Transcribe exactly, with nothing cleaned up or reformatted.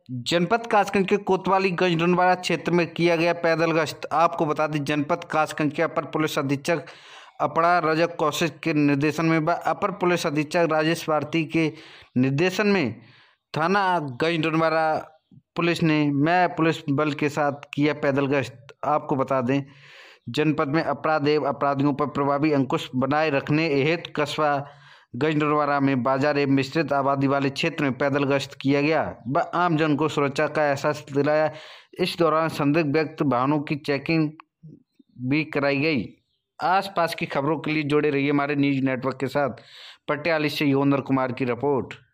जनपद कासगंज के कोतवाली गजडंडवारा क्षेत्र में किया गया पैदल गश्त। आपको बता दें, जनपद कासगंज के अपर पुलिस अधीक्षक अपरा रजक कौशिक के निर्देशन में व अपर पुलिस अधीक्षक राजेश भारती के निर्देशन में थाना गजडंडवारा पुलिस ने मैं पुलिस बल के साथ किया पैदल गश्त। आपको बता दें, जनपद में अपराध एवं अपराधियों पर प्रभावी अंकुश बनाए रखने हेतु कस्बा गजडंडवारा में बाजार एवं मिश्रित आबादी वाले क्षेत्र में पैदल गश्त किया गया व आमजन को सुरक्षा का एहसास दिलाया। इस दौरान संदिग्ध व्यक्ति वाहनों की चेकिंग भी कराई गई। आसपास की खबरों के लिए जुड़े रहिए हमारे न्यूज नेटवर्क के साथ। पटियाला से योगेंद्र कुमार की रिपोर्ट।